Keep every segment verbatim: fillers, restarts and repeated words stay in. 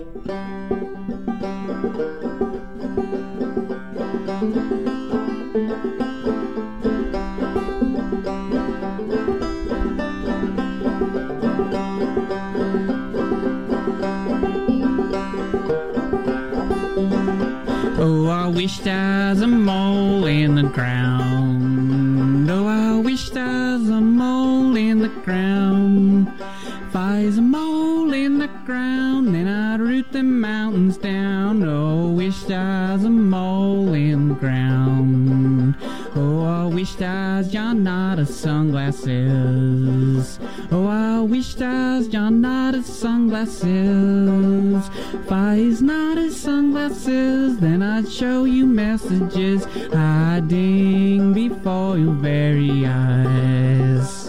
Oh, I wish there's a mole in the ground. Oh, I wish there's a mole in the ground. If there's a mole in the ground, then I'd root the mountains down. Oh, I wish there's a mole in the ground. Oh, I wish there's John Nada sunglasses. Oh, I wish there's John Nada sunglasses. If I's not his sunglasses, then I'd show you messages hiding before your very eyes.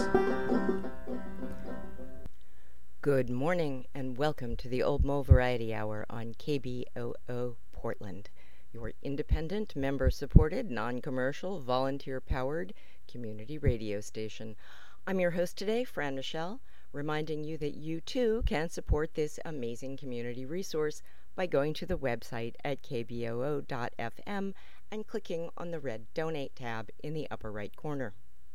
Good morning and welcome to the Old Mole Variety Hour on K B O O Portland, your independent, member-supported, non-commercial, volunteer-powered community radio station. I'm your host today, Fran Michelle, reminding you that you too can support this amazing community resource by going to the website at k b o o dot f m and clicking on the red Donate tab in the upper right corner.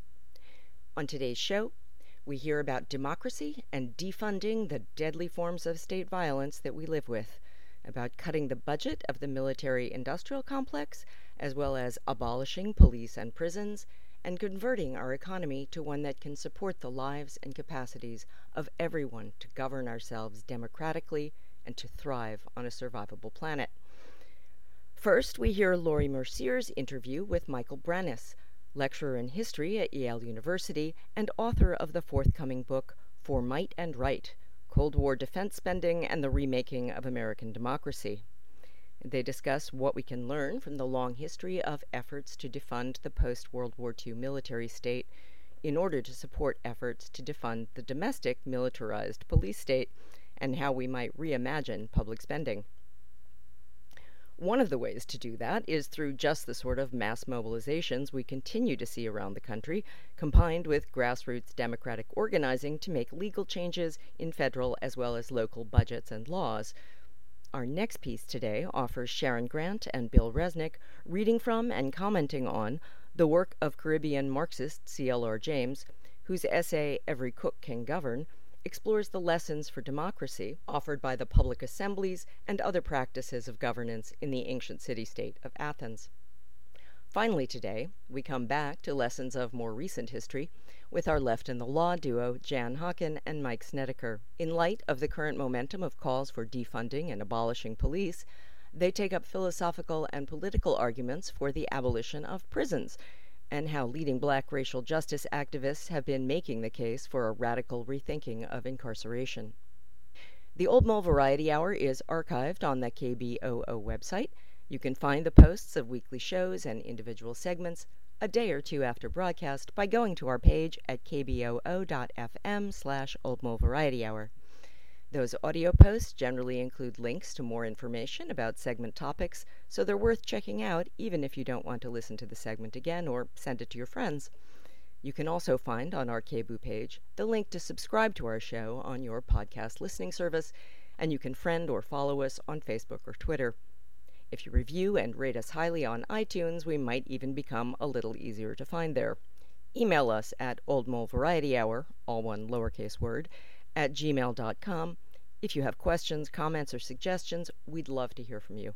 On today's show, we hear about democracy and defunding the deadly forms of state violence that we live with, about cutting the budget of the military-industrial complex, as well as abolishing police and prisons, and converting our economy to one that can support the lives and capacities of everyone to govern ourselves democratically and to thrive on a survivable planet. First, we hear Lori Mercier's interview with Michael Brenes, lecturer in history at Yale University and author of the forthcoming book, For Might and Right, Cold War Defense Spending and the Remaking of American Democracy. They discuss what we can learn from the long history of efforts to defund the post-World War Two military state in order to support efforts to defund the domestic militarized police state and how we might reimagine public spending. One of the ways to do that is through just the sort of mass mobilizations we continue to see around the country, combined with grassroots democratic organizing to make legal changes in federal as well as local budgets and laws. Our next piece today offers Sharon Grant and Bill Resnick reading from and commenting on the work of Caribbean Marxist C L R James, whose essay Every Cook Can Govern explores the lessons for democracy offered by the public assemblies and other practices of governance in the ancient city-state of Athens. Finally today, we come back to lessons of more recent history with our Left in the Law duo, Jan Hawken and Mike Snedeker. In light of the current momentum of calls for defunding and abolishing police, they take up philosophical and political arguments for the abolition of prisons, and how leading black racial justice activists have been making the case for a radical rethinking of incarceration. The Old Mole Variety Hour is archived on the K B O O website. You can find the posts of weekly shows and individual segments a day or two after broadcast by going to our page at k b o o dot f m slash Old Mole Variety Hour. Those audio posts generally include links to more information about segment topics, so they're worth checking out even if you don't want to listen to the segment again or send it to your friends. You can also find on our K B O O page the link to subscribe to our show on your podcast listening service, and you can friend or follow us on Facebook or Twitter. If you review and rate us highly on iTunes, we might even become a little easier to find there. Email us at oldmolevarietyhour, all one lowercase word, at gmail dot com. If you have questions, comments, or suggestions, we'd love to hear from you.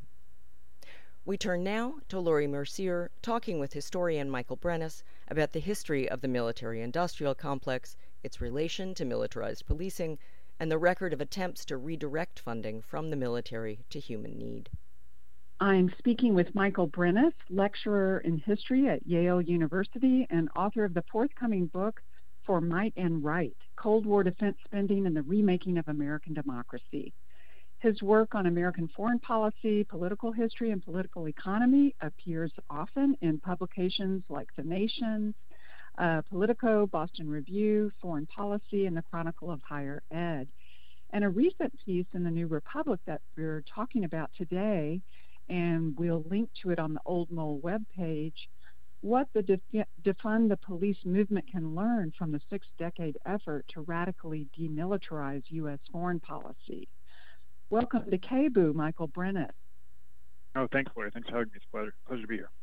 We turn now to Lori Mercier talking with historian Michael Brenes about the history of the military-industrial complex, its relation to militarized policing, and the record of attempts to redirect funding from the military to human need. I'm speaking with Michael Brenes, lecturer in history at Yale University and author of the forthcoming book, For Might and Right, Cold War Defense Spending and the Remaking of American Democracy. His work on American foreign policy, political history, and political economy appears often in publications like The Nation, uh, Politico, Boston Review, Foreign Policy, and the Chronicle of Higher Ed. And a recent piece in the New Republic that we're talking about today, and we'll link to it on the Old Mole webpage, what the def- Defund the Police movement can learn from the six-decade effort to radically demilitarize U S foreign policy. Welcome to K B O O, Michael Brennan. Oh, thanks, Lori. Thanks for having me. It's a pleasure, pleasure to be here.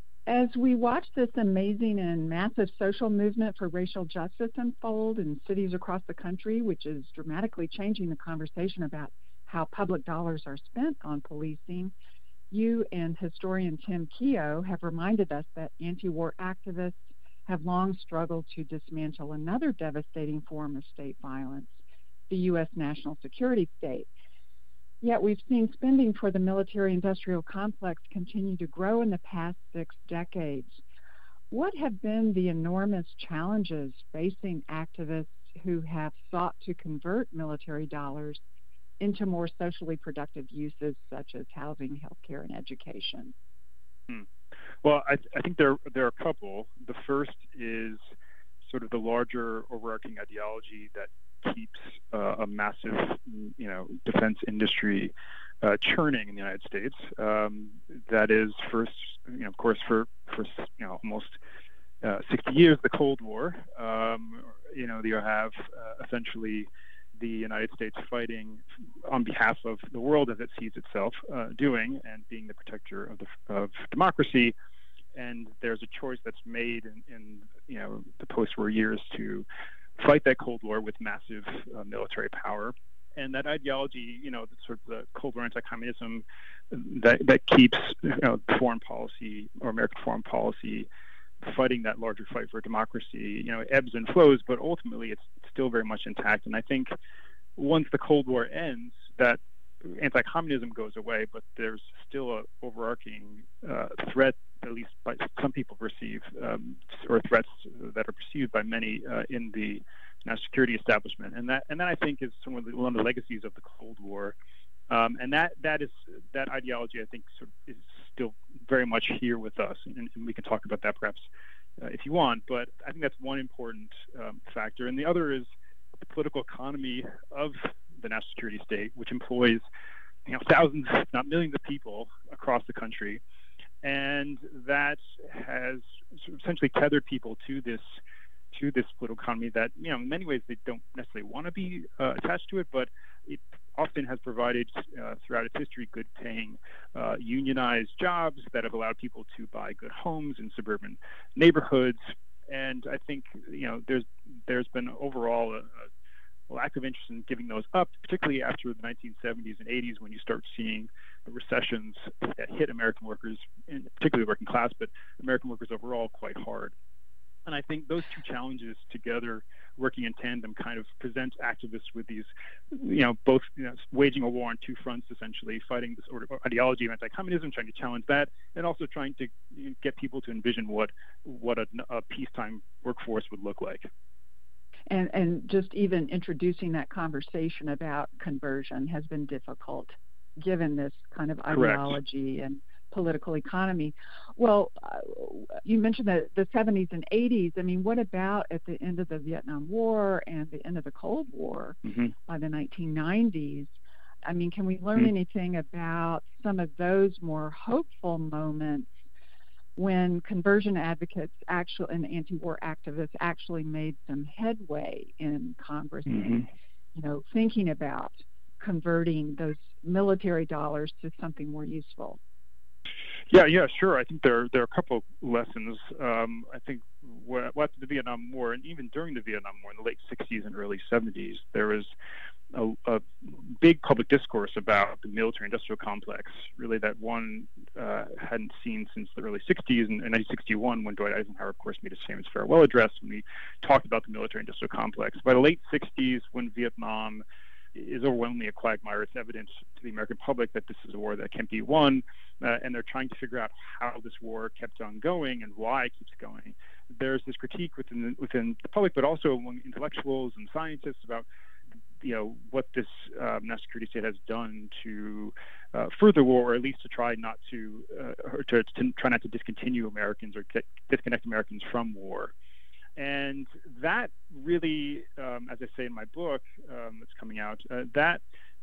As we watch this amazing and massive social movement for racial justice unfold in cities across the country, which is dramatically changing the conversation about how public dollars are spent on policing, you and historian Tim Keogh have reminded us that anti-war activists have long struggled to dismantle another devastating form of state violence, the U S national security state. Yet we've seen spending for the military-industrial complex continue to grow in the past six decades. What have been the enormous challenges facing activists who have sought to convert military dollars into more socially productive uses such as housing, healthcare, and education? Hmm. Well, I, th- I think there, there are a couple. The first is sort of the larger overarching ideology that keeps uh, a massive, you know, defense industry uh, churning in the United States. Um, that is, first, you know, of course, for for you know almost uh, sixty years, the Cold War. Um, you know, you have uh, essentially the United States fighting on behalf of the world as it sees itself uh, doing, and being the protector of the of democracy. And there's a choice that's made in, in you know the post-war years to fight that Cold War with massive uh, military power. And that ideology, you know, sort of the Cold War anti-communism that, that keeps you know, foreign policy or American foreign policy fighting that larger fight for democracy, you know, ebbs and flows, but ultimately it's still very much intact. And I think once the Cold War ends, that anti-communism goes away, but there's still an overarching uh, threat, at least by some people perceive, um, or threats that are perceived by many uh, in the national security establishment, and that and that I think is some of the, one of the legacies of the Cold War, um, and that that is that ideology I think sort of is still very much here with us, and, and we can talk about that perhaps uh, if you want. But I think that's one important um, factor, and the other is the political economy of the national security state, which employs you know thousands, if not millions, of people across the country. And that has essentially tethered people to this to this political economy that, you know, in many ways they don't necessarily want to be uh, attached to it, but it often has provided uh, throughout its history good-paying uh, unionized jobs that have allowed people to buy good homes in suburban neighborhoods. And I think, you know, there's there's been overall a, a lack of interest in giving those up, particularly after the nineteen seventies and eighties, when you start seeing recessions that hit American workers, and particularly the working class, but American workers overall, quite hard. And I think those two challenges together, working in tandem, kind of present activists with these, you know, both you know, waging a war on two fronts, essentially, fighting this sort of ideology of anti-communism, trying to challenge that, and also trying to you know, get people to envision what what a, a peacetime workforce would look like. And, and just even introducing that conversation about conversion has been difficult, given this kind of ideology Correct. and political economy. Well, uh, you mentioned the, the seventies and eighties. I mean, what about at the end of the Vietnam War and the end of the Cold War mm-hmm. by the nineteen nineties? I mean, can we learn mm-hmm. anything about some of those more hopeful moments when conversion advocates actually and anti-war activists actually made some headway in Congress, mm-hmm. and, you know, thinking about converting those military dollars to something more useful? Yeah, yeah, sure. I think there there are a couple lessons. Um, I think what, what after the Vietnam War, and even during the Vietnam War in the late sixties and early seventies, there was a, a big public discourse about the military-industrial complex, really that one uh, hadn't seen since the early sixties, and in nineteen sixty-one, when Dwight Eisenhower, of course, made his famous farewell address, when we talked about the military-industrial complex. By the late sixties, when Vietnam is overwhelmingly a quagmire, it's evident to the American public that this is a war that can't be won, uh, and they're trying to figure out how this war kept on going and why it keeps going. There's this critique within the, within the public, but also among intellectuals and scientists about, you know, what this um, national security state has done to uh, further war, or at least to try not to, uh, or to, to try not to discontinue Americans or get, disconnect Americans from war. And that really, um, as I say in my book um, that's coming out, uh, that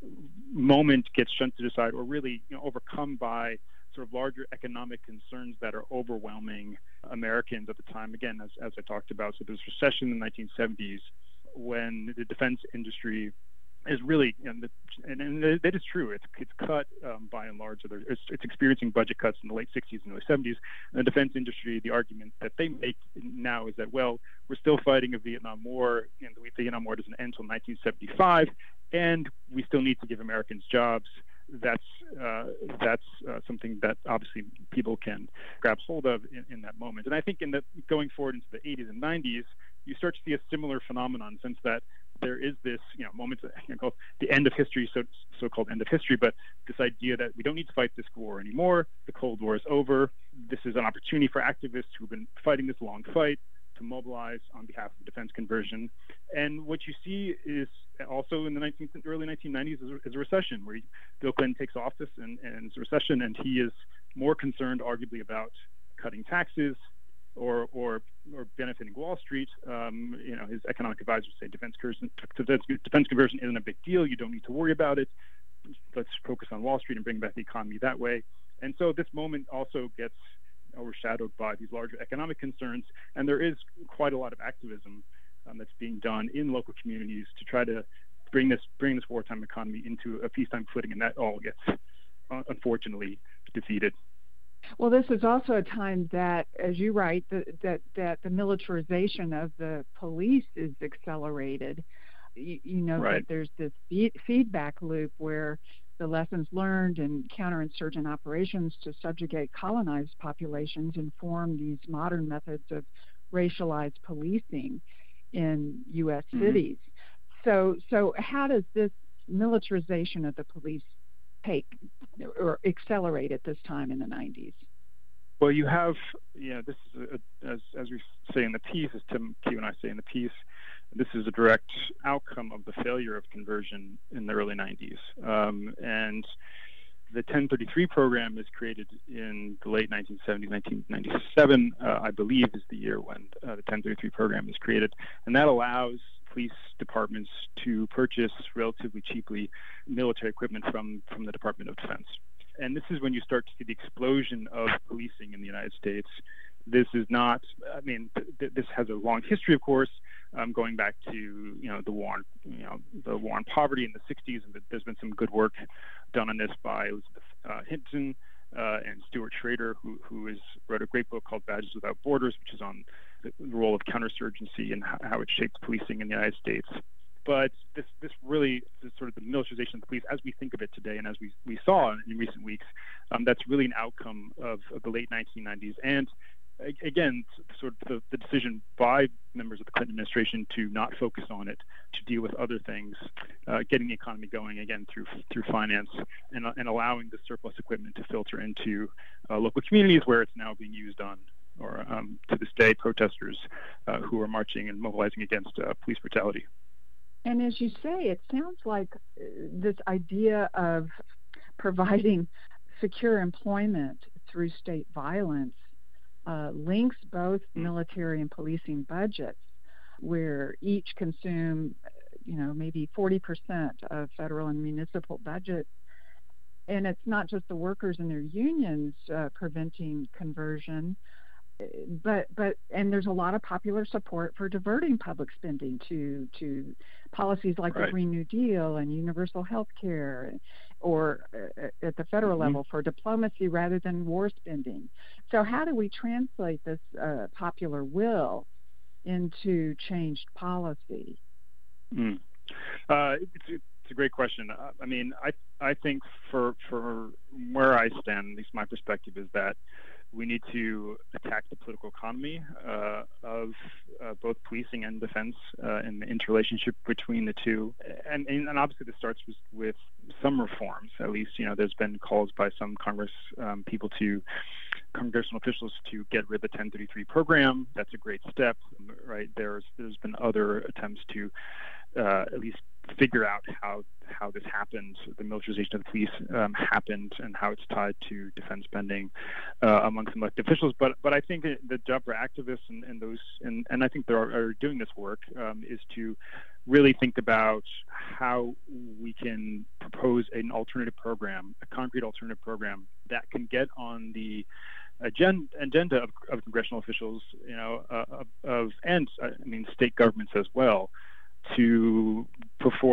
moment gets shunted aside, or really you know, overcome by sort of larger economic concerns that are overwhelming Americans at the time. Again, as, as I talked about, so there's recession in the nineteen seventies when the defense industry is really, you know, the, and, and that is true. It's it's cut um, by and large. It's, it's experiencing budget cuts in the late sixties and early seventies. And the defense industry, the argument that they make now is that, well, we're still fighting a Vietnam War, and the Vietnam War doesn't end until nineteen seventy-five, and we still need to give Americans jobs. That's uh, that's uh, something that obviously people can grab hold of in, in that moment. And I think in the going forward into the eighties and nineties, you start to see a similar phenomenon in the sense that there is this, you know, moment, you know, called the end of history, so so-called end of history, but this idea that we don't need to fight this war anymore. The Cold War is over. This is an opportunity for activists who've been fighting this long fight to mobilize on behalf of defense conversion. And what you see is also in the nineteen, early nineteen nineties is, is a recession where Bill Clinton takes office and, and it's a recession, and he is more concerned arguably about cutting taxes or or or benefiting Wall Street. Um, you know, his economic advisors say defense conversion, defense conversion isn't a big deal. You don't need to worry about it. Let's focus on Wall Street and bring back the economy that way. And so this moment also gets overshadowed by these larger economic concerns, and there is quite a lot of activism um, that's being done in local communities to try to bring this bring this wartime economy into a peacetime footing, and that all gets uh, unfortunately defeated. Well, this is also a time that, as you write, the, that that the militarization of the police is accelerated. You, you know right. that there's this feed, feedback loop where the lessons learned in counterinsurgent operations to subjugate colonized populations inform these modern methods of racialized policing in U S Mm-hmm. cities. So, so how does this militarization of the police take or accelerate at this time in the nineties? Well, you have, you know, this is, a, as, as we say in the piece, as Tim Q and I say in the piece, this is a direct outcome of the failure of conversion in the early nineties. Um, and the ten thirty-three program is created in the late nineteen seventies, nineteen ninety-seven, uh, I believe, is the year when uh, the ten thirty-three program is created. And that allows police departments to purchase relatively cheaply military equipment from, from the Department of Defense. And this is when you start to see the explosion of policing in the United States. This is not, I mean, th- this has a long history, of course, um, going back to, you know, the war on, you know, the war on poverty in the sixties, and there's been some good work done on this by Elizabeth uh, Hinton uh, and Stuart Schrader, who who is wrote a great book called Badges Without Borders, which is on the role of counterinsurgency and how, how it shaped policing in the United States. But this this really is sort of the militarization of the police as we think of it today, and as we, we saw in, in recent weeks, um, that's really an outcome of, of the late nineteen nineties. And again, sort of the, the decision by members of the Clinton administration to not focus on it, to deal with other things, uh, getting the economy going again through through finance, and, and allowing the surplus equipment to filter into uh, local communities where it's now being used on, or um, to this day, protesters uh, who are marching and mobilizing against uh, police brutality. And as you say, it sounds like this idea of providing secure employment through state violence uh, links both military and policing budgets, where each consume, you know, maybe forty percent of federal and municipal budgets. And it's not just the workers and their unions uh, preventing conversion, but but and there's a lot of popular support for diverting public spending to to policies like right. the Green New Deal and universal health care, or uh, at the federal mm-hmm. level for diplomacy rather than war spending. So how do we translate this uh, popular will into changed policy? Mm. Uh, it's, it's a great question. Uh, I mean, I I think for for where I stand, at least my perspective is that we need to attack the political economy uh, of uh, both policing and defense uh, and the interrelationship between the two. And, and, and obviously this starts with, with some reforms. At least, you know, there's been calls by some Congress um, people to, congressional officials to get rid of the ten thirty-three program. That's a great step, right? There's There's been other attempts to uh, at least figure out how how this happened, the militarization of the police um, happened, and how it's tied to defense spending uh, among some elected officials. But but I think the job for activists and, and those and, and I think they are, are doing this work um, is to really think about how we can propose an alternative program, a concrete alternative program that can get on the agenda, agenda of, of congressional officials, you know, uh, of, of and I mean state governments as well, to put forward a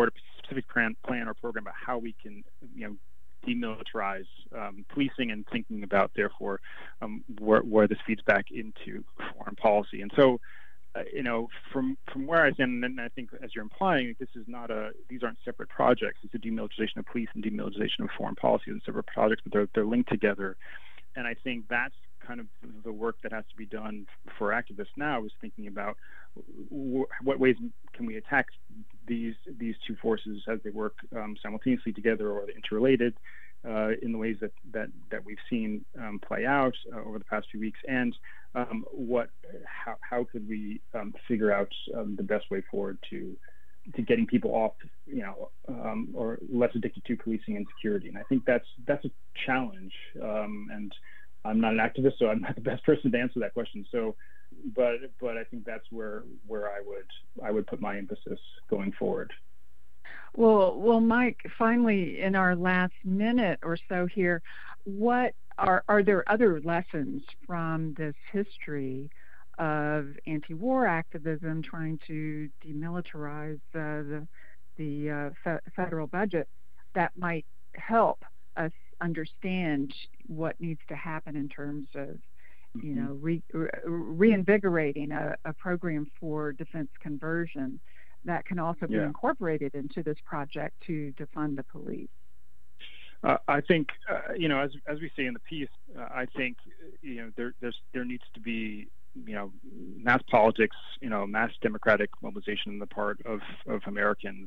specific plan, plan or program about how we can, you know, demilitarize um, policing and thinking about, therefore, um, where, where this feeds back into foreign policy. And so, uh, you know, from from where I stand, and I think as you're implying, this is not a, these aren't separate projects. It's a demilitarization of police and demilitarization of foreign policy. They're separate projects, but they're they're linked together. And I think that's kind of the work that has to be done for activists now, is thinking about w- what ways can we attack these these two forces as they work um, simultaneously together, or they're interrelated uh, in the ways that that, that we've seen um, play out uh, over the past few weeks, and um, what how how could we um, figure out um, the best way forward to to getting people off, you know, um, or less addicted to policing and security. And I think that's that's a challenge. Um, and I'm not an activist, so I'm not the best person to answer that question. So, but but I think that's where where I would I would put my emphasis going forward. Well, well, Mike, finally, in our last minute or so here, what are are there other lessons from this history of anti-war activism trying to demilitarize uh, the the uh, fe- federal budget that might help us understand what needs to happen in terms of, you know, re- re- reinvigorating a, a program for defense conversion that can also be yeah. incorporated into this project to defund the police? Uh, I think, uh, you know, as as we say in the piece, uh, I think, you know, there there's there needs to be, you know, mass politics, you know, mass democratic mobilization on the part of, of Americans,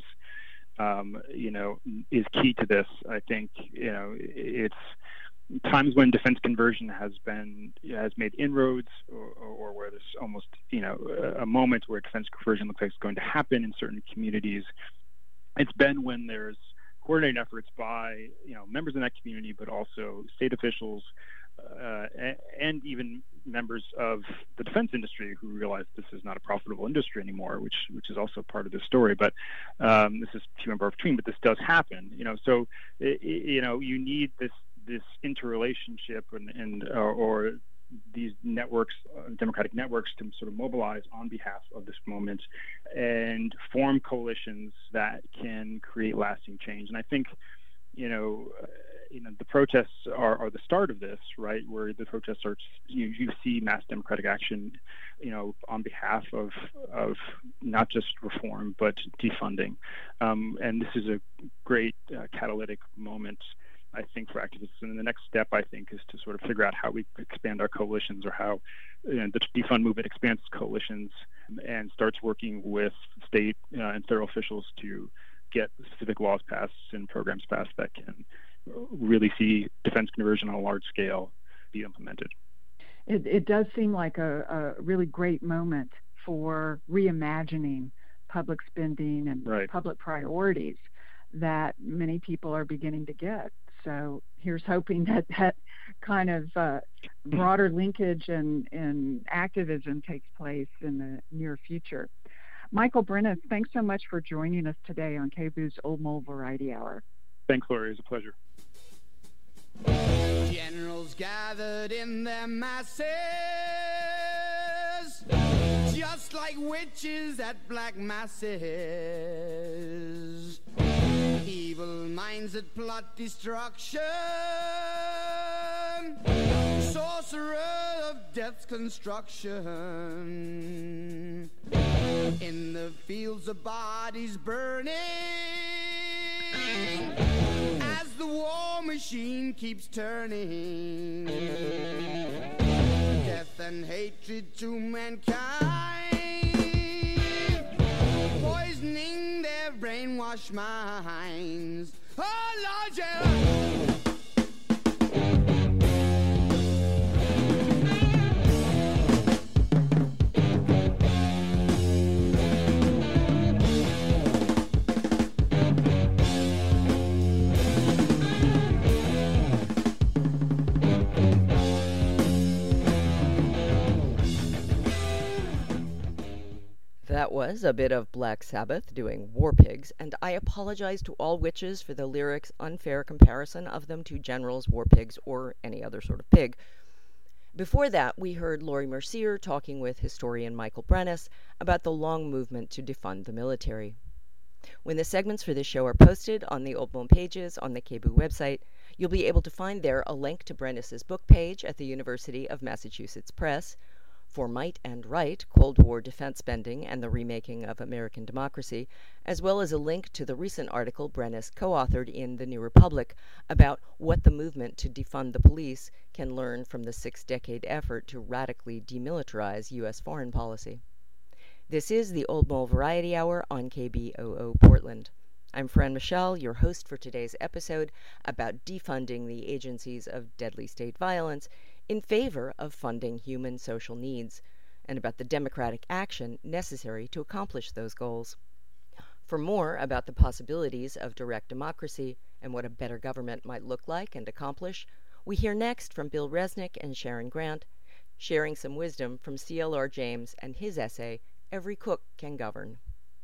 um, you know, is key to this. I think, you know, it's times when defense conversion has been, has made inroads, or, or where there's almost, you know, a moment where defense conversion looks like it's going to happen in certain communities. It's been when there's coordinated efforts by, you know, members in that community, but also state officials, Uh, and even members of the defense industry who realize this is not a profitable industry anymore, which which is also part of the story. But um, this is few and far between. But this does happen, you know. So it, you know, you need this this interrelationship and and or, or these networks, uh, democratic networks, to sort of mobilize on behalf of this moment and form coalitions that can create lasting change. And I think, you know. Uh, You know, the protests are, are the start of this, right? Where the protests are, you, you see mass democratic action, you know, on behalf of of not just reform but defunding, um, and this is a great uh, catalytic moment, I think, for activists. And the next step, I think, is to sort of figure out how we expand our coalitions, or how, you know, the defund movement expands coalitions and starts working with state uh, and federal officials to get specific laws passed and programs passed that can really see defense conversion on a large scale be implemented. It, it does seem like a, a really great moment for reimagining public spending and right. public priorities that many people are beginning to get. So here's hoping that that kind of uh, broader linkage and, and activism takes place in the near future. Michael Brennes, thanks so much for joining us today on K B O O's Old Mole Variety Hour. Thanks, Lori. It was a pleasure. Generals gathered in their masses, just like witches at black masses. Evil minds that plot destruction, sorcerer of death's construction. In the fields of bodies burning, as the war machine keeps turning, death and hatred to mankind, poisoning their brainwashed minds. Oh, Lord, yeah. That was a bit of Black Sabbath doing War Pigs, and I apologize to all witches for the lyrics' unfair comparison of them to generals, war pigs, or any other sort of pig. Before that, we heard Lori Mercier talking with historian Michael Brennes about the long movement to defund the military. When the segments for this show are posted on the Old Mole pages on the K B O O website, you'll be able to find there a link to Brennis's book page at the University of Massachusetts Press, For Might and Right, Cold War Defense Spending and the Remaking of American Democracy, as well as a link to the recent article Brennis co-authored in The New Republic about what the movement to defund the police can learn from the six-decade effort to radically demilitarize U S foreign policy. This is the Old Mole Variety Hour on K B O O Portland. I'm Fran Michelle, your host for today's episode about defunding the agencies of deadly state violence in favor of funding human social needs, and about the democratic action necessary to accomplish those goals. For more about the possibilities of direct democracy and what a better government might look like and accomplish, we hear next from Bill Resnick and Sharon Grant, sharing some wisdom from C L R James and his essay, Every Cook Can Govern.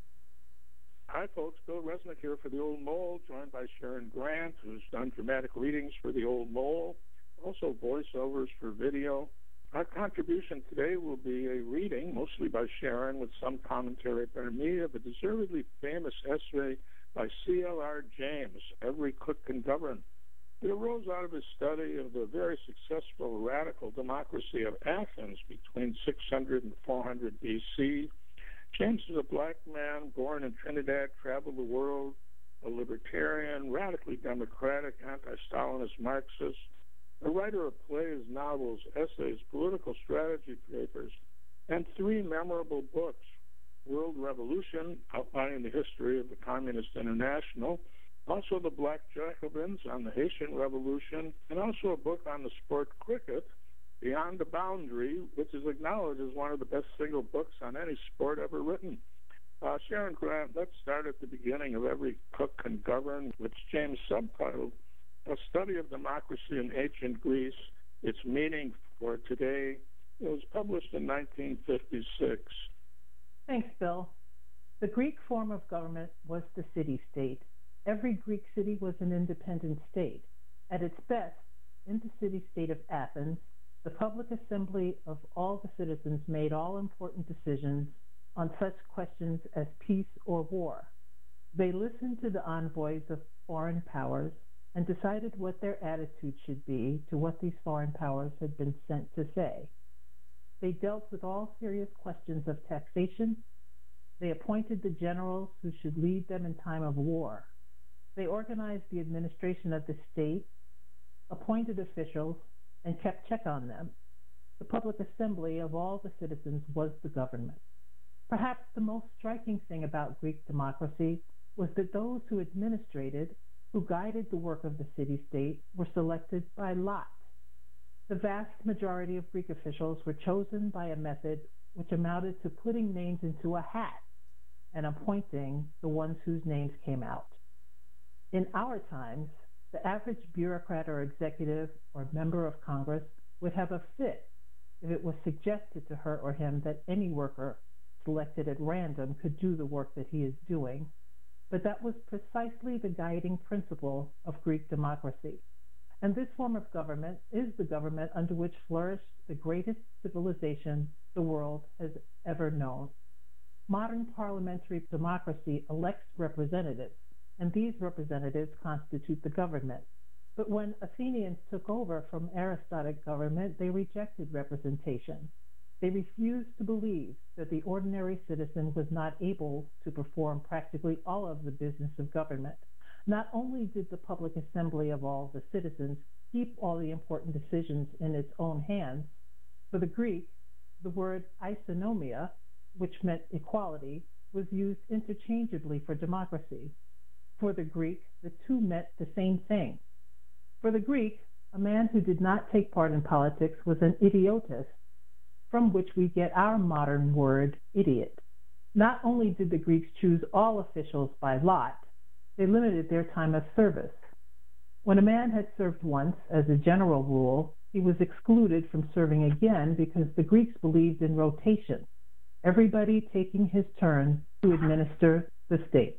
Hi, folks. Bill Resnick here for the Old Mole, joined by Sharon Grant, who's done dramatic readings for the Old Mole, also voiceovers for video. Our contribution today will be a reading, mostly by Sharon, with some commentary by me, of a deservedly famous essay by C L R James, Every Cook Can Govern. It arose out of his study of the very successful radical democracy of Athens between six hundred and four hundred B C. James is a black man born in Trinidad, traveled the world, a libertarian, radically democratic, anti-Stalinist Marxist, a writer of plays, novels, essays, political strategy papers, and three memorable books: World Revolution, outlining the history of the Communist International, also The Black Jacobins on the Haitian Revolution, and also a book on the sport cricket, Beyond the Boundary, which is acknowledged as one of the best single books on any sport ever written. Uh, Sharon Grant, let's start at the beginning of Every Cook Can Govern, which James subtitled A Study of Democracy in Ancient Greece, Its Meaning for Today. It was published in nineteen fifty-six. Thanks, Bill. The Greek form of government was the city-state. Every Greek city was an independent state. At its best, in the city-state of Athens, the public assembly of all the citizens made all important decisions on such questions as peace or war. They listened to the envoys of foreign powers and decided what their attitude should be to what these foreign powers had been sent to say. They dealt with all serious questions of taxation. They appointed the generals who should lead them in time of war. They organized the administration of the state, appointed officials, and kept check on them. The public assembly of all the citizens was the government. Perhaps the most striking thing about Greek democracy was that those who administrated, who guided the work of the city-state, were selected by lot. The vast majority of Greek officials were chosen by a method which amounted to putting names into a hat and appointing the ones whose names came out. In our times, the average bureaucrat or executive or member of Congress would have a fit if it was suggested to her or him that any worker selected at random could do the work that he is doing. But that was precisely the guiding principle of Greek democracy. And this form of government is the government under which flourished the greatest civilization the world has ever known. Modern parliamentary democracy elects representatives, and these representatives constitute the government. But when Athenians took over from Aristotelic government, they rejected representation. They refused to believe that the ordinary citizen was not able to perform practically all of the business of government. Not only did the public assembly of all the citizens keep all the important decisions in its own hands, for the Greek, the word isonomia, which meant equality, was used interchangeably for democracy. For the Greek, the two meant the same thing. For the Greek, a man who did not take part in politics was an idiotus, from which we get our modern word idiot. Not only did the Greeks choose all officials by lot, they limited their time of service. When a man had served once, as a general rule, he was excluded from serving again because the Greeks believed in rotation, everybody taking his turn to administer the state.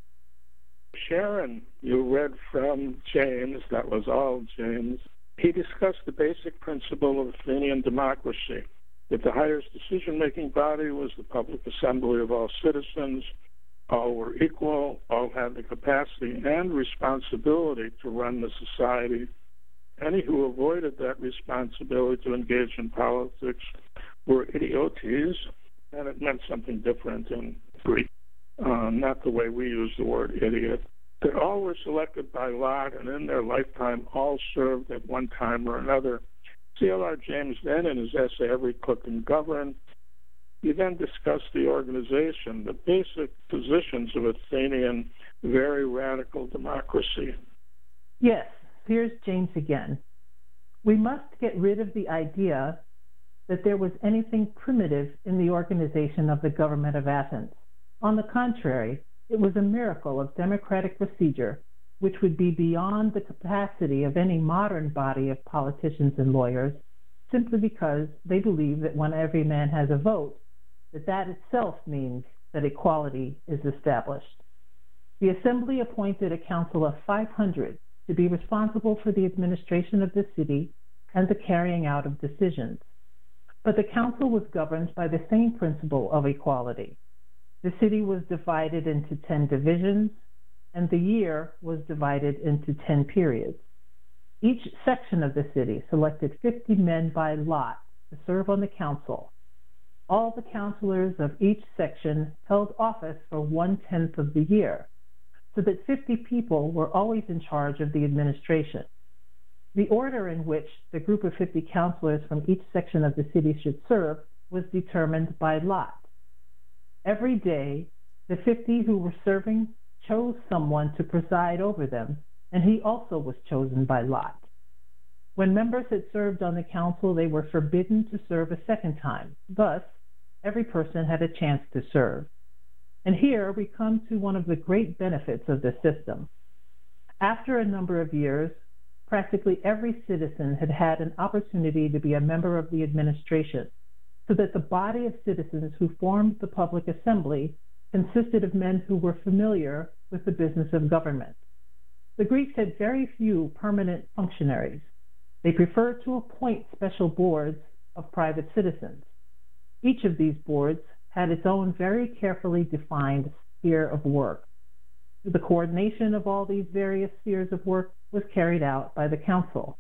Sharon, you read from James, that was all James. He discussed the basic principle of Athenian democracy, that the highest decision-making body was the public assembly of all citizens, All were equal, all had the capacity and responsibility to run the society. Any who avoided that responsibility to engage in politics were idiotes, and it meant something different in Greek, uh, not the way we use the word idiot. They all were selected by lot, and in their lifetime all served at one time or another. C L R James then, in his essay, Every Cook Can Govern, he then discussed the organization, the basic positions of Athenian very radical democracy. Yes, here's James again. We must get rid of the idea that there was anything primitive in the organization of the government of Athens. On the contrary, it was a miracle of democratic procedure, which would be beyond the capacity of any modern body of politicians and lawyers, simply because they believe that when every man has a vote, that that itself means that equality is established. The assembly appointed a council of five hundred to be responsible for the administration of the city and the carrying out of decisions. But the council was governed by the same principle of equality. The city was divided into ten divisions, and the year was divided into ten periods. Each section of the city selected fifty men by lot to serve on the council. All the councilors of each section held office for one-tenth of the year, so that fifty people were always in charge of the administration. The order in which the group of fifty councilors from each section of the city should serve was determined by lot. Every day, the fifty who were serving chose someone to preside over them, and he also was chosen by lot. When members had served on the council, they were forbidden to serve a second time. Thus, every person had a chance to serve. And here we come to one of the great benefits of the system. After a number of years, practically every citizen had had an opportunity to be a member of the administration, so that the body of citizens who formed the public assembly consisted of men who were familiar with the business of government. The Greeks had very few permanent functionaries. They preferred to appoint special boards of private citizens. Each of these boards had its own very carefully defined sphere of work. The coordination of all these various spheres of work was carried out by the council.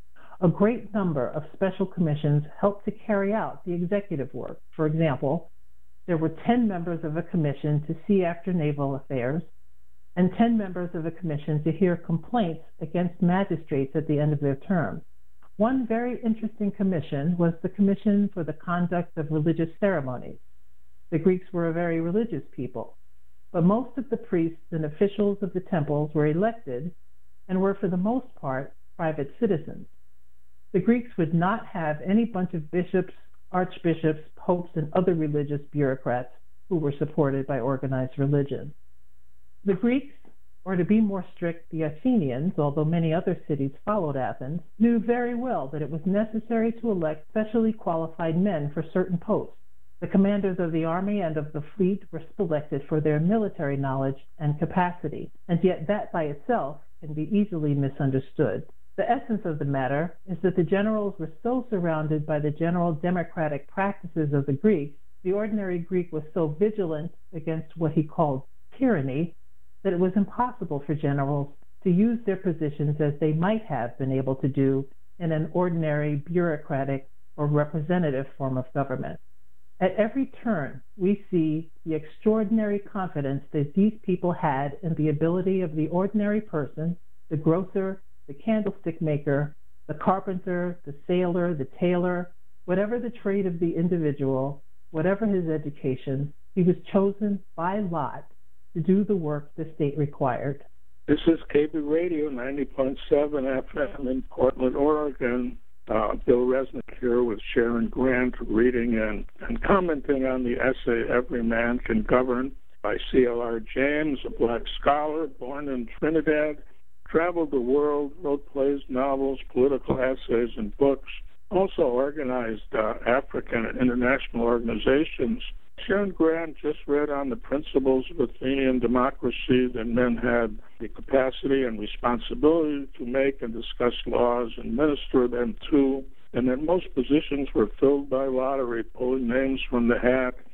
A great number of special commissions helped to carry out the executive work. For example, there were ten members of a commission to see after naval affairs, and ten members of a commission to hear complaints against magistrates at the end of their term. One very interesting commission was the Commission for the Conduct of Religious Ceremonies. The Greeks were a very religious people, but most of the priests and officials of the temples were elected and were for the most part private citizens. The Greeks would not have any bunch of bishops, archbishops, popes, and other religious bureaucrats who were supported by organized religion. The Greeks, or to be more strict, the Athenians, although many other cities followed Athens, knew very well that it was necessary to elect specially qualified men for certain posts. The commanders of the army and of the fleet were selected for their military knowledge and capacity, and yet that by itself can be easily misunderstood. The essence of the matter is that the generals were so surrounded by the general democratic practices of the Greeks, the ordinary Greek was so vigilant against what he called tyranny, that it was impossible for generals to use their positions as they might have been able to do in an ordinary bureaucratic or representative form of government. At every turn, we see the extraordinary confidence that these people had in the ability of the ordinary person, the grocer, the candlestick maker, the carpenter, the sailor, the tailor, whatever the trade of the individual, whatever his education, he was chosen by lot to do the work the state required. This is K B Radio ninety point seven F M in Portland, Oregon. Uh, Bill Resnick here with Sharon Grant reading and, and commenting on the essay Every Man Can Govern by C L R James, a black scholar born in Trinidad, traveled the world, wrote plays, novels, political essays, and books, also organized uh, African and international organizations. Sharon Grant just read on the principles of Athenian democracy, that men had the capacity and responsibility to make and discuss laws and minister them to, and that most positions were filled by lottery, pulling names from the hat,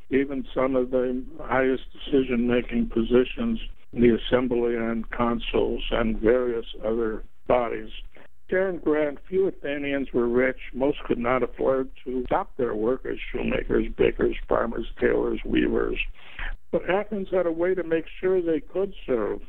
even some of the highest decision-making positions in the assembly and consuls and various other bodies. Sharon Grant, few Athenians were rich. Most could not afford to stop their work as shoemakers, bakers, farmers, tailors, weavers. But Athens had a way to make sure they could serve.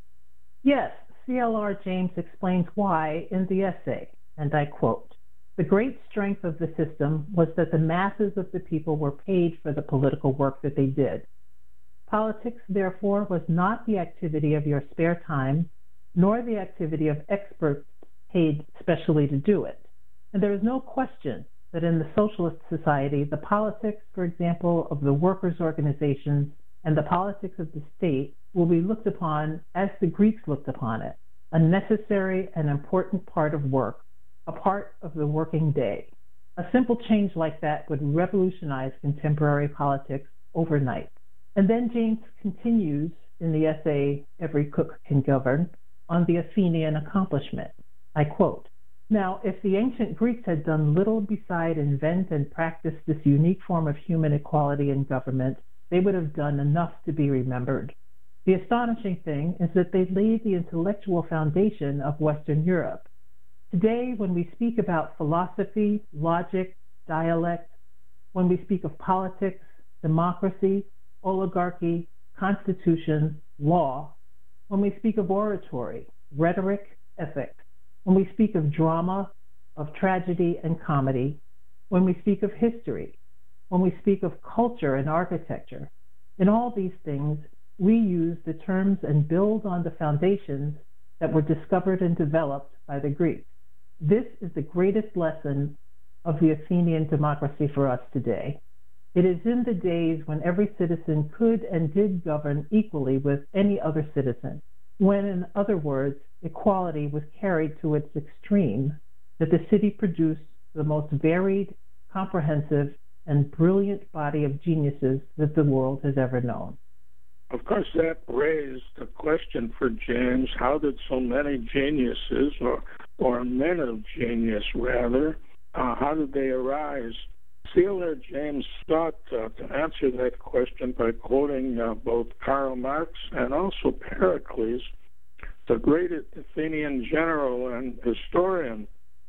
Yes, C L R James explains why in the essay, and I quote, "The great strength of the system was that the masses of the people were paid for the political work that they did. Politics, therefore, was not the activity of your spare time, nor the activity of experts paid specially to do it. And there is no question that in the socialist society, the politics, for example, of the workers' organizations and the politics of the state will be looked upon as the Greeks looked upon it, a necessary and important part of work, a part of the working day. A simple change like that would revolutionize contemporary politics overnight." And then James continues in the essay, Every Cook Can Govern, on the Athenian accomplishment. I quote, "Now, if the ancient Greeks had done little beside invent and practice this unique form of human equality in government, they would have done enough to be remembered. The astonishing thing is that they laid the intellectual foundation of Western Europe. Today, when we speak about philosophy, logic, dialect, when we speak of politics, democracy, oligarchy, constitution, law, when we speak of oratory, rhetoric, ethics, when we speak of drama, of tragedy and comedy, when we speak of history, when we speak of culture and architecture, in all these things, we use the terms and build on the foundations that were discovered and developed by the Greeks. This is the greatest lesson of the Athenian democracy for us today. It is in the days when every citizen could and did govern equally with any other citizen, when, in other words, equality was carried to its extreme, that the city produced the most varied, comprehensive, and brilliant body of geniuses that the world has ever known." Of course, that raised a question for James. How did so many geniuses, or, or men of genius rather, uh, how did they arise? C L R James sought uh, to answer that question by quoting uh, both Karl Marx and also Pericles, the great Athenian general and historian.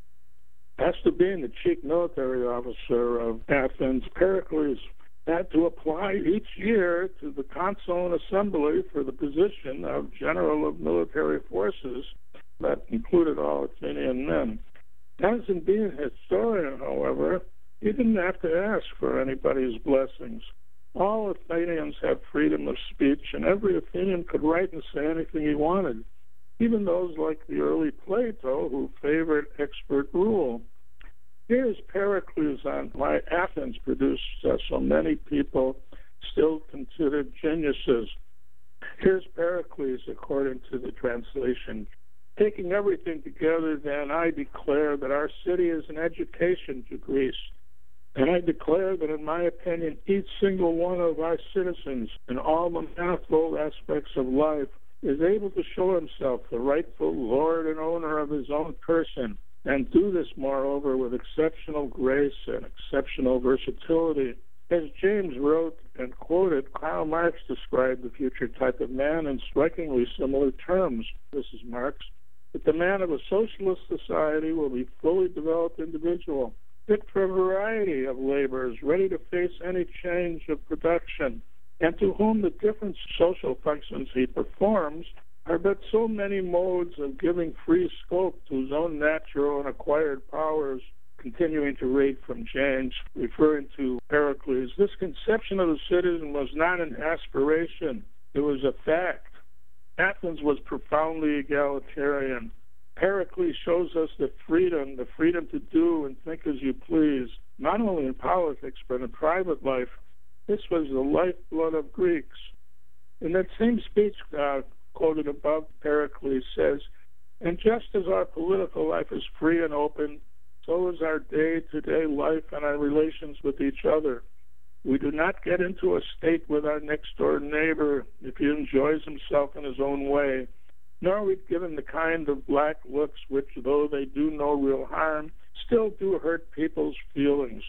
After being the chief military officer of Athens, Pericles had to apply each year to the consul and assembly for the position of general of military forces that included all Athenian men. As in being a historian, however, he didn't have to ask for anybody's blessings. All Athenians had freedom of speech, and every Athenian could write and say anything he wanted, even those like the early Plato who favored expert rule. Here's Pericles on why Athens produced uh, so many people still considered geniuses. Here's Pericles according to the translation. "Taking everything together, then, I declare that our city is an education to Greece. And I declare that, in my opinion, each single one of our citizens in all the manifold aspects of life is able to show himself the rightful lord and owner of his own person, and do this, moreover, with exceptional grace and exceptional versatility." As James wrote and quoted, Karl Marx described the future type of man in strikingly similar terms. This is Marx. That the man of a socialist society will be a fully developed individual, fit for a variety of labors, ready to face any change of production, and to whom the different social functions he performs are but so many modes of giving free scope to his own natural and acquired powers. Continuing to read from James, referring to Pericles, this conception of the citizen was not an aspiration, it was a fact. Athens was profoundly egalitarian. Pericles shows us that freedom, the freedom to do and think as you please, not only in politics but in private life, this was the lifeblood of Greeks. In that same speech uh, quoted above, Pericles says, "And just as our political life is free and open, so is our day-to-day life and our relations with each other. We do not get into a state with our next-door neighbor if he enjoys himself in his own way, nor we give him the kind of black looks which, though they do no real harm, still do hurt people's feelings.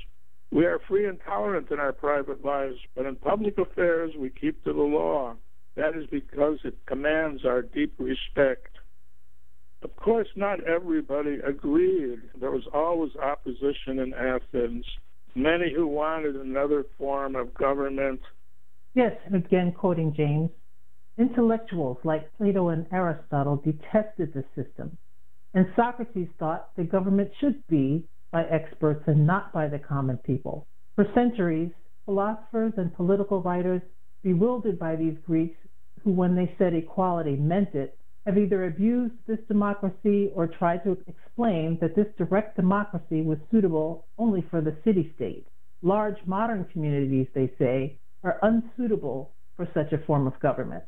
We are free and tolerant in our private lives, but in public affairs we keep to the law. That is because it commands our deep respect. Of course, not everybody agreed. There was always opposition in Athens. Many who wanted another form of government. Yes, and again quoting James, intellectuals like Plato and Aristotle detested the system, and Socrates thought the government should be by experts and not by the common people. For centuries, philosophers and political writers, bewildered by these Greeks who, when they said equality, meant it, have either abused this democracy or tried to explain that this direct democracy was suitable only for the city-state. Large modern communities, they say, are unsuitable for such a form of government.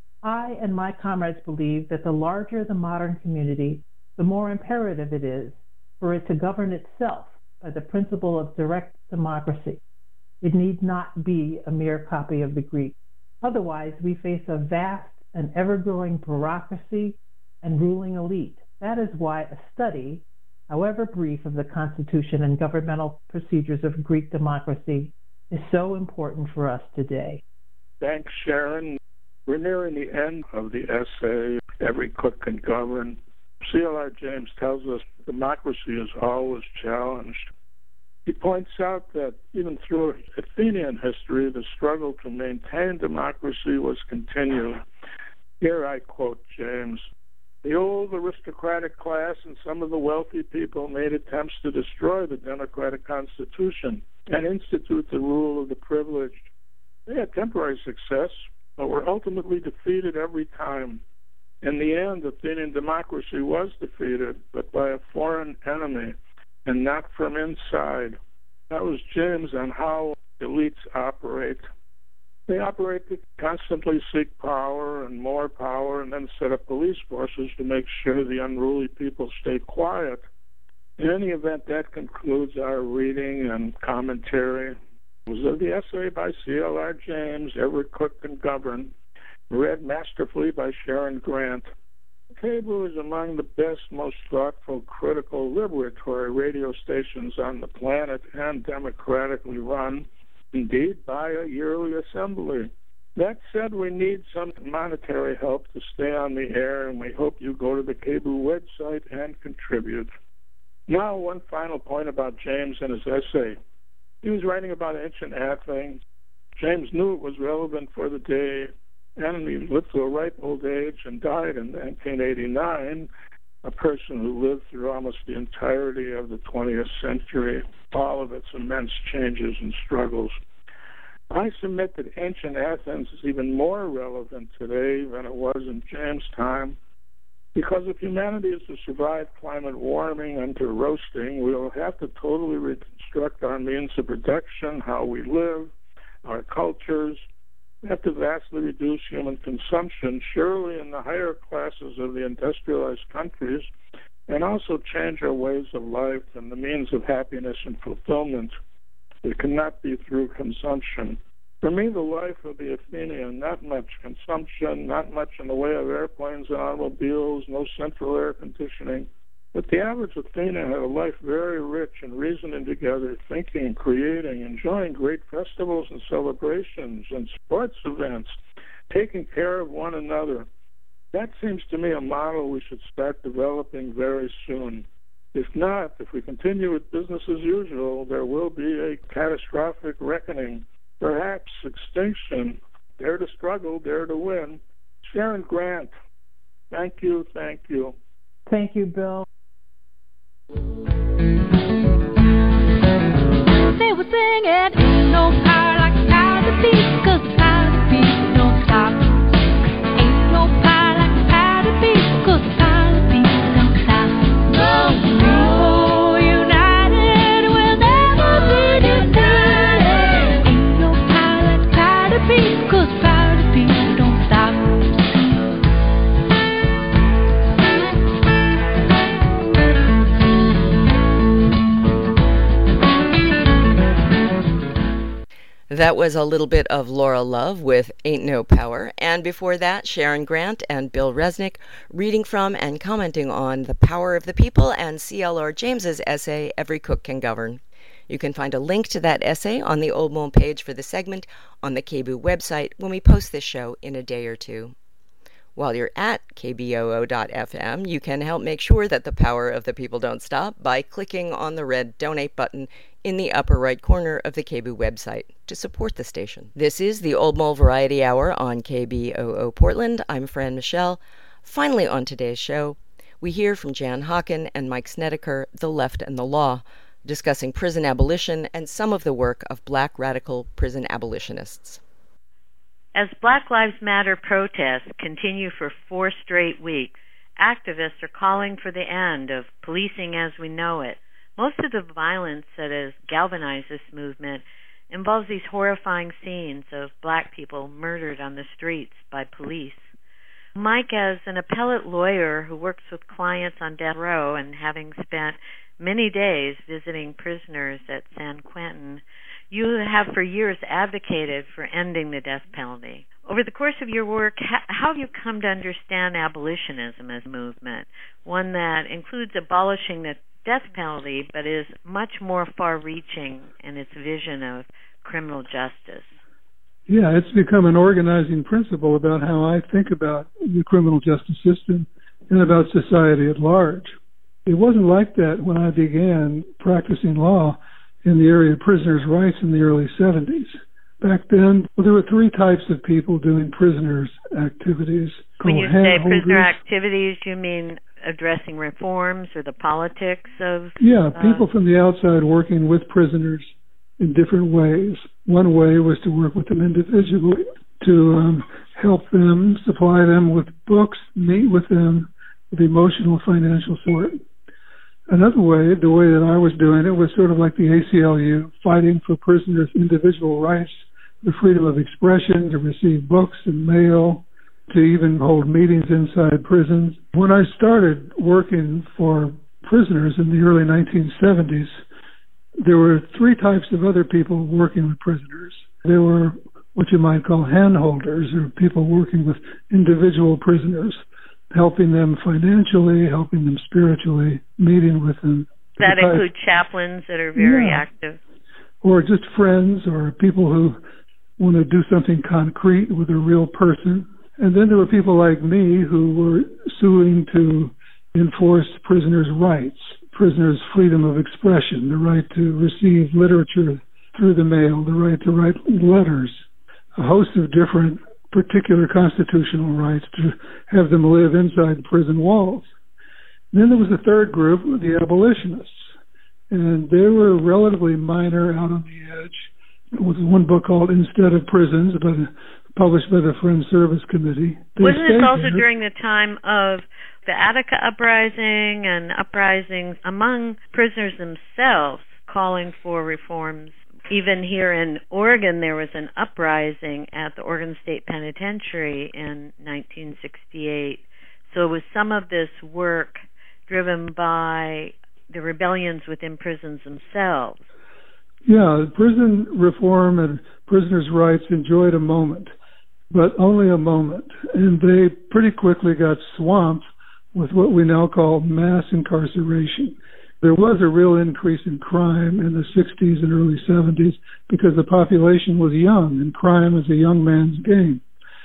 I and my comrades believe that the larger the modern community, the more imperative it is for it to govern itself by the principle of direct democracy. It need not be a mere copy of the Greek. Otherwise, we face a vast and ever-growing bureaucracy and ruling elite. That is why a study, however brief, of the Constitution and governmental procedures of Greek democracy is so important for us today. Thanks, Sharon. We're nearing the end of the essay, Every Cook Can Govern. C L R James tells us democracy is always challenged. He points out that even through Athenian history, the struggle to maintain democracy was continued. Here I quote James, "The old aristocratic class and some of the wealthy people made attempts to destroy the democratic constitution and institute the rule of the privileged. They had temporary success, but were ultimately defeated every time. In the end, Athenian democracy was defeated, but by a foreign enemy, and not from inside." That was James on how elites operate. They operate to constantly seek power and more power, and then set up police forces to make sure the unruly people stay quiet. In any event, that concludes our reading and commentary. It was the essay by C L R James, Every Cook Can Govern, read masterfully by Sharon Grant. K B O is among the best, most thoughtful, critical, liberatory radio stations on the planet and democratically run, indeed by a yearly assembly. That said, we need some monetary help to stay on the air, and we hope you go to the K B O website and contribute. Now, one final point about James and his essay. He was writing about ancient Athens. James knew it was relevant for the day, and he lived to a ripe old age and died in nineteen eighty-nine, a person who lived through almost the entirety of the twentieth century, all of its immense changes and struggles. I submit that ancient Athens is even more relevant today than it was in James' time, because if humanity is to survive climate warming and to roasting, we will have to totally reconstruct our means of production, how we live, our cultures. We have to vastly reduce human consumption, surely in the higher classes of the industrialized countries, and also change our ways of life and the means of happiness and fulfillment. It cannot be through consumption. For me, the life of the Athenian, not much consumption, not much in the way of airplanes and automobiles, no central air conditioning. But the average Athenian had a life very rich in reasoning together, thinking, creating, enjoying great festivals and celebrations and sports events, taking care of one another. That seems to me a model we should start developing very soon. If not, if we continue with business as usual, there will be a catastrophic reckoning, perhaps extinction. Dare to struggle, dare to win. Sharon Grant, thank you, thank you. Thank you, Bill. They were singing, ain't no power like the power of the beat, 'cause the power of the beat don't stop. Ain't no power like the power of the beat, 'cause the power of the beat don't stop. No, no, united, we'll never be divided. Ain't no power like the power of the beat, 'cause the power of the beat don't stop. That was a little bit of Laura Love with Ain't No Power, and before that, Sharon Grant and Bill Resnick reading from and commenting on The Power of the People and C L R James's essay, Every Cook Can Govern. You can find a link to that essay on the Old Mole page for the segment on the K B O O website when we post this show in a day or two. While you're at K B O O dot F M, you can help make sure that the power of the people don't stop by clicking on the red donate button in the upper right corner of the K B O O website to support the station. This is the Old Mole Variety Hour on K B O O Portland. I'm Fran Michelle. Finally on today's show, we hear from Jan Hawken and Mike Snedeker, The Left and the Law, discussing prison abolition and some of the work of Black radical prison abolitionists. As Black Lives Matter protests continue for four straight weeks, activists are calling for the end of policing as we know it. Most of the violence that has galvanized this movement involves these horrifying scenes of black people murdered on the streets by police. Mike, as an appellate lawyer who works with clients on death row and having spent many days visiting prisoners at San Quentin, you have for years advocated for ending the death penalty. Over the course of your work, how have you come to understand abolitionism as a movement, one that includes abolishing the death penalty but is much more far-reaching in its vision of criminal justice? Yeah, it's become an organizing principle about how I think about the criminal justice system and about society at large. It wasn't like that when I began practicing law in the area of prisoners' rights in the early seventies. Back then, well, there were three types of people doing prisoners' activities. When you say prisoner activities, you mean addressing reforms or the politics of... Yeah, uh, people from the outside working with prisoners in different ways. One way was to work with them individually, to um, help them, supply them with books, meet with them with emotional, financial support. Another way, the way that I was doing it, was sort of like the A C L U, fighting for prisoners' individual rights, the freedom of expression, to receive books and mail, to even hold meetings inside prisons. When I started working for prisoners in the early nineteen seventies, there were three types of other people working with prisoners. There were what you might call handholders, or people working with individual prisoners, helping them financially, helping them spiritually, meeting with them. That include chaplains that are very yeah. active. Or just friends, or people who want to do something concrete with a real person. And then there were people like me who were suing to enforce prisoners' rights, prisoners' freedom of expression, the right to receive literature through the mail, the right to write letters, a host of different particular constitutional rights to have them live inside prison walls. And then there was a third group, the abolitionists, and they were relatively minor, out on the edge. There was one book called Instead of Prisons, by the, published by the Friends Service Committee. They Wasn't this also there. during the time of the Attica uprising and uprisings among prisoners themselves calling for reforms? Even here in Oregon, there was an uprising at the Oregon State Penitentiary in nineteen sixty-eight. So it was some of this work driven by the rebellions within prisons themselves. Yeah, prison reform and prisoners' rights enjoyed a moment, but only a moment. And they pretty quickly got swamped with what we now call mass incarceration. There was a real increase in crime in the sixties and early seventies because the population was young, and crime is a young man's game.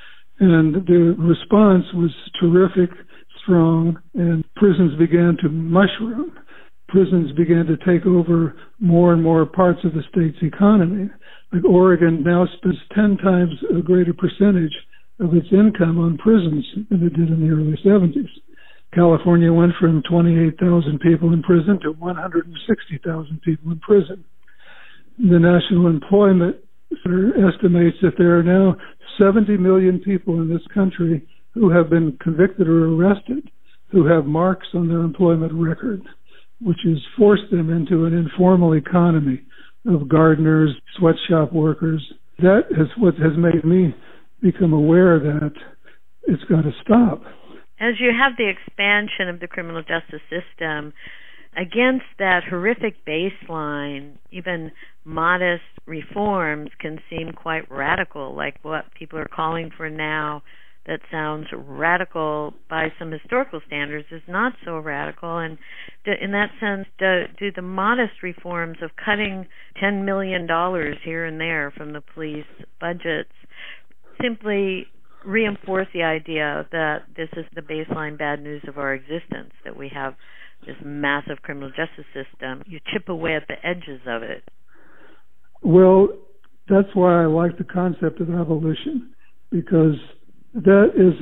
And the response was terrific, strong, and prisons began to mushroom. Prisons began to take over more and more parts of the state's economy. Like Oregon now spends ten times a greater percentage of its income on prisons than it did in the early seventies. California went from twenty-eight thousand people in prison to one hundred sixty thousand people in prison. The National Employment Center estimates that there are now seventy million people in this country who have been convicted or arrested, who have marks on their employment record, which has forced them into an informal economy of gardeners, sweatshop workers. That is what has made me become aware that it's got to stop. As you have the expansion of the criminal justice system, against that horrific baseline, even modest reforms can seem quite radical, like what people are calling for now, that sounds radical by some historical standards is not so radical. And do, in that sense, do, do the modest reforms of cutting ten million dollars here and there from the police budgets simply reinforce the idea that this is the baseline bad news of our existence, that we have this massive criminal justice system? You chip away at the edges of it. Well, that's why I like the concept of abolition, because that is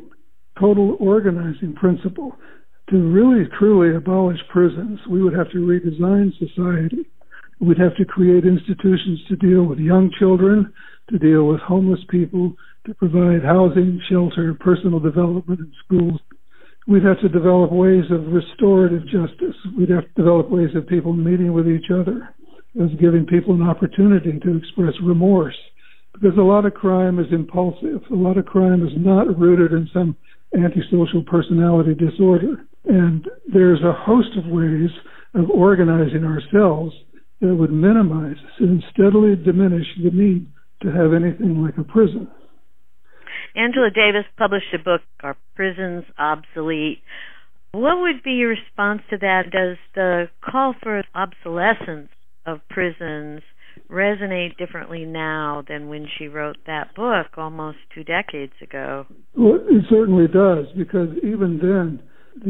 a total organizing principle. To really, truly abolish prisons, we would have to redesign society. We'd have to create institutions to deal with young children, to deal with homeless people, to provide housing, shelter, personal development in schools. We'd have to develop ways of restorative justice. We'd have to develop ways of people meeting with each other, as giving people an opportunity to express remorse. Because a lot of crime is impulsive. A lot of crime is not rooted in some antisocial personality disorder. And there's a host of ways of organizing ourselves that would minimize and steadily diminish the need to have anything like a prison. Angela Davis published a book, Are Prisons Obsolete? What would be your response to that? Does the call for obsolescence of prisons resonate differently now than when she wrote that book almost two decades ago? Well, it certainly does, because even then,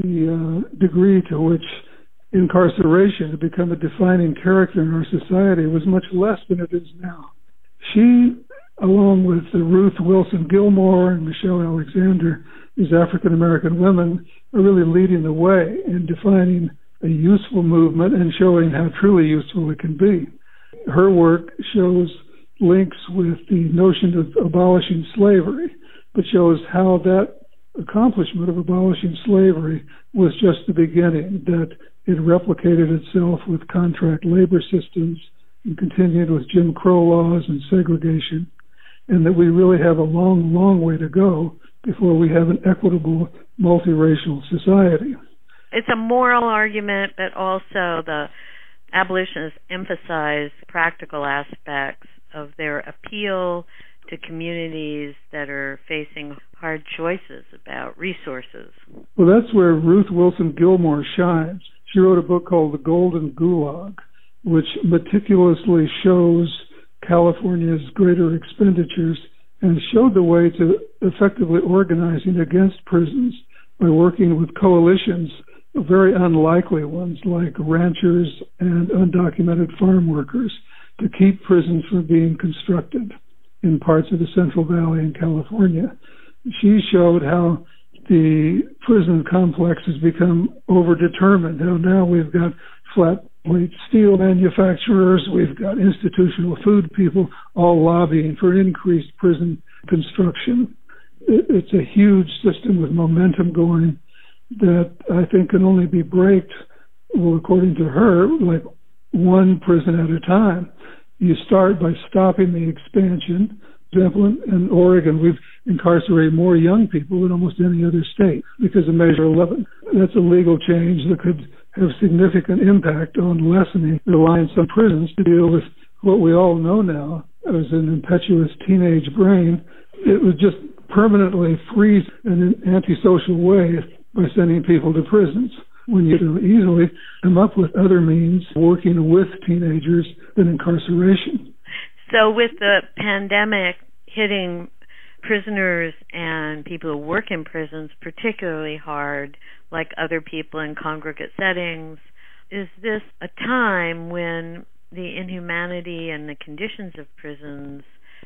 the uh, degree to which incarceration had become a defining character in our society was much less than it is now. She, along with Ruth Wilson Gilmore and Michelle Alexander, these African-American women, are really leading the way in defining a useful movement and showing how truly useful it can be. Her work shows links with the notion of abolishing slavery, but shows how that accomplishment of abolishing slavery was just the beginning, that it replicated itself with contract labor systems and continued with Jim Crow laws and segregation, and that we really have a long, long way to go before we have an equitable, multiracial society. It's a moral argument, but also the abolitionists emphasize practical aspects of their appeal to communities that are facing hard choices about resources. Well, that's where Ruth Wilson Gilmore shines. She wrote a book called The Golden Gulag, which meticulously shows California's greater expenditures and showed the way to effectively organizing against prisons by working with coalitions, very unlikely ones like ranchers and undocumented farm workers, to keep prisons from being constructed in parts of the Central Valley in California. She showed how the prison complex has become overdetermined, how now we've got flat plate steel manufacturers, we've got institutional food people all lobbying for increased prison construction. It's a huge system with momentum going that I think can only be braked, well, according to her, like one prison at a time. You start by stopping the expansion. For example, in, in Oregon, we've incarcerated more young people than almost any other state because of Measure eleven. That's a legal change that could have significant impact on lessening reliance on prisons to deal with what we all know now as an impetuous teenage brain. It would just permanently freeze in an antisocial way by sending people to prisons, when you can easily come up with other means working with teenagers than incarceration. So with the pandemic hitting prisoners and people who work in prisons particularly hard, like other people in congregate settings, is this a time when the inhumanity and the conditions of prisons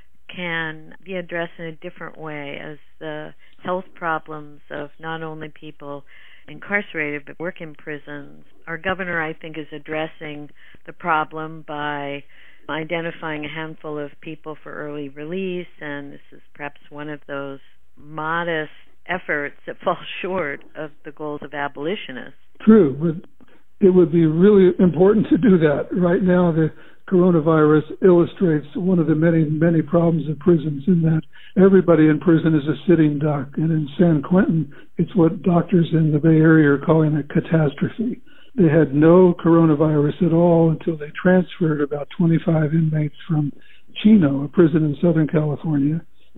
can be addressed in a different way, as the health problems of not only people incarcerated but work in prisons? Our governor, I think, is addressing the problem by identifying a handful of people for early release, and this is perhaps one of those modest efforts that fall short of the goals of abolitionists. True, but it would be really important to do that. Right now, the coronavirus illustrates one of the many, many problems of prisons, in that everybody in prison is a sitting duck. And in San Quentin, it's what doctors in the Bay Area are calling a catastrophe. They had no coronavirus at all until they transferred about twenty-five inmates from Chino, a prison in Southern California,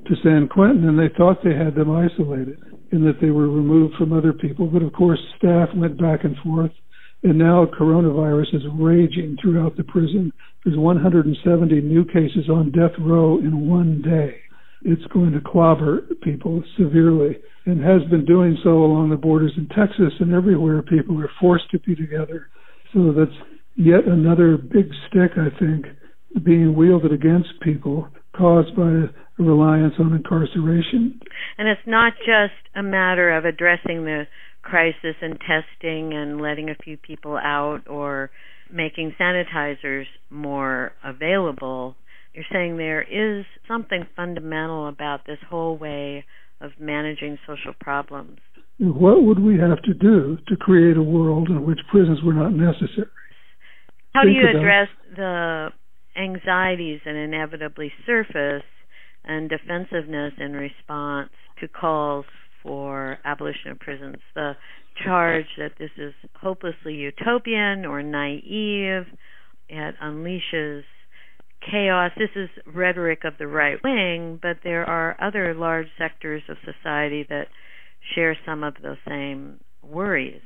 to San Quentin, and they thought they had them isolated and that they were removed from other people. But of course, staff went back and forth, and now coronavirus is raging throughout the prison. There's one hundred seventy new cases on death row in one day. It's going to clobber people severely, and has been doing so along the borders in Texas and everywhere. People are forced to be together. So that's yet another big stick, I think, being wielded against people caused by a reliance on incarceration. And it's not just a matter of addressing the crisis and testing and letting a few people out or making sanitizers more available. You're saying there is something fundamental about this whole way of managing social problems. What would we have to do to create a world in which prisons were not necessary? How Think do you about address the anxieties that inevitably surface and defensiveness in response to calls for abolition of prisons? The charge that this is hopelessly utopian or naive, it unleashes chaos. This is rhetoric of the right wing, but there are other large sectors of society that share some of those same worries.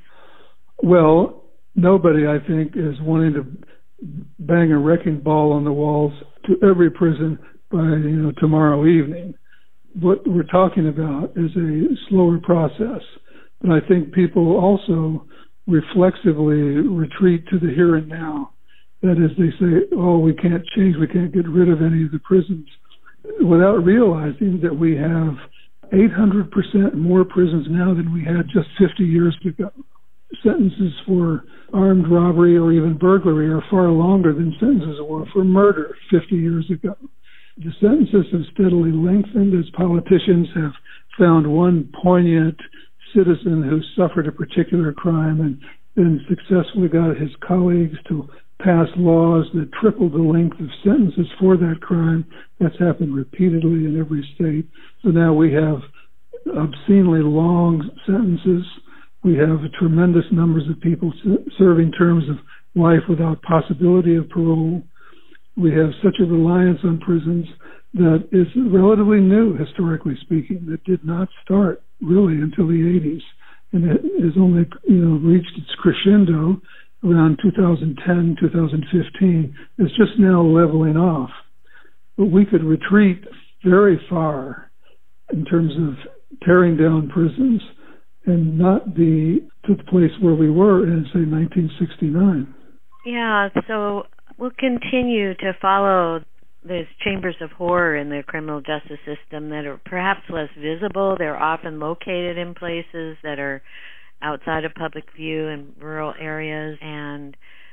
Well, nobody, I think, is wanting to bang a wrecking ball on the walls to every prison by, you know, tomorrow evening. What we're talking about is a slower process. But I think people also reflexively retreat to the here and now. That is, they say, oh, we can't change, we can't get rid of any of the prisons, without realizing that we have eight hundred percent more prisons now than we had just fifty years ago. Sentences for armed robbery or even burglary are far longer than sentences were for murder fifty years ago. The sentences have steadily lengthened as politicians have found one poignant citizen who suffered a particular crime and then successfully got his colleagues to pass laws that tripled the length of sentences for that crime. That's happened repeatedly in every state. So now we have obscenely long sentences. We have tremendous numbers of people serving terms of life without possibility of parole. We have such a reliance on prisons that is relatively new, historically speaking, that did not start really until the eighties. And it has only, you know, reached its crescendo around two thousand ten, two thousand fifteen. It's just now leveling off. But we could retreat very far in terms of tearing down prisons and not be to the place where we were in, say, nineteen sixty-nine. Yeah, so we'll continue to follow these chambers of horror in the criminal justice system that are perhaps less visible. They're often located in places that are outside of public view in rural areas, and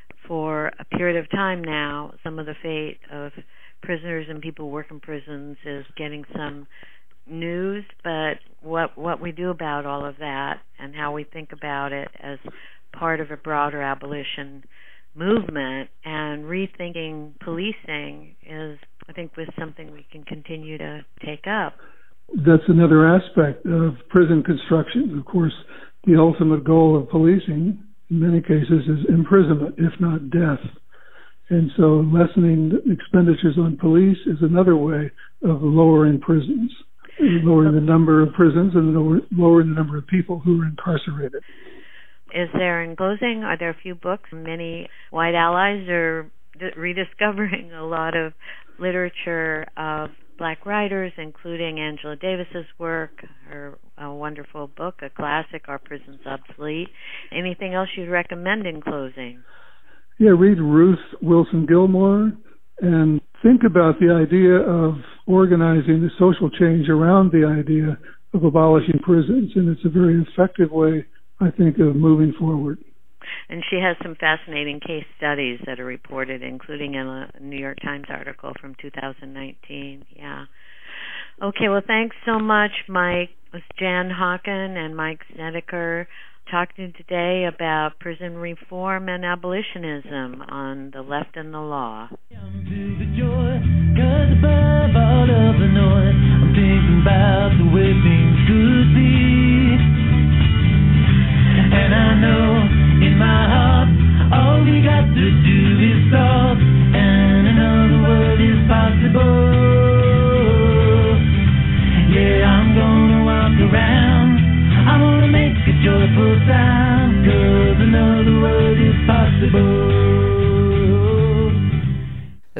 for a period of time now, some of the fate of prisoners and people who work in prisons is getting some news, but what what we do about all of that and how we think about it as part of a broader abolition movement and rethinking policing is, I think, was something we can continue to take up. That's another aspect of prison construction. Of course, the ultimate goal of policing, in many cases, is imprisonment, if not death. And so lessening expenditures on police is another way of lowering prisons, lowering the number of prisons and lowering the number of people who are incarcerated. Is there, in closing, are there a few books? Many white allies are rediscovering a lot of literature of Black writers, including Angela Davis's work, her a wonderful book, a classic, Are Prisons Obsolete? Anything else you'd recommend in closing? Yeah, read Ruth Wilson Gilmore and think about the idea of organizing the social change around the idea of abolishing prisons, and it's a very effective way, I think, of moving forward. And she has some fascinating case studies that are reported, including in a New York Times article from two thousand nineteen. Yeah. Okay, well, thanks so much, Mike. It was Jan Hawken and Mike Snedeker talking today about prison reform and abolitionism on The Left and the Law. I'm thinking about the way things could be, and I know in my heart all we got to do is talk, and another word is possible.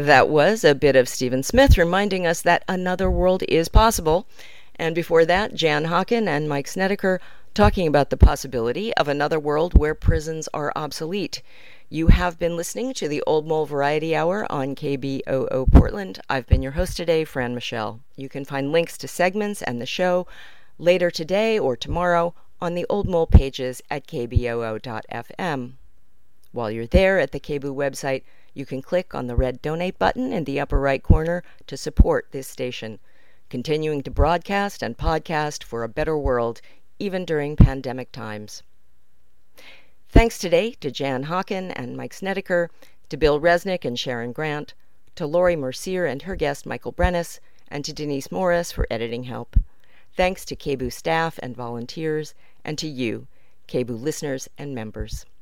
That was a bit of Stephen Smith reminding us that another world is possible. And before that, Jan Hawken and Mike Snedeker talking about the possibility of another world where prisons are obsolete. You have been listening to the Old Mole Variety Hour on K B O O Portland. I've been your host today, Fran Michelle. You can find links to segments and the show later today or tomorrow on the Old Mole pages at k b o o dot f m. While you're there at the K B O O website, you can click on the red donate button in the upper right corner to support this station, continuing to broadcast and podcast for a better world, even during pandemic times. Thanks today to Jan Hawken and Mike Snedeker, to Bill Resnick and Sharon Grant, to Lori Mercier and her guest Michael Brennis, and to Denise Morris for editing help. Thanks to K B O O staff and volunteers, and to you, K B O O listeners and members.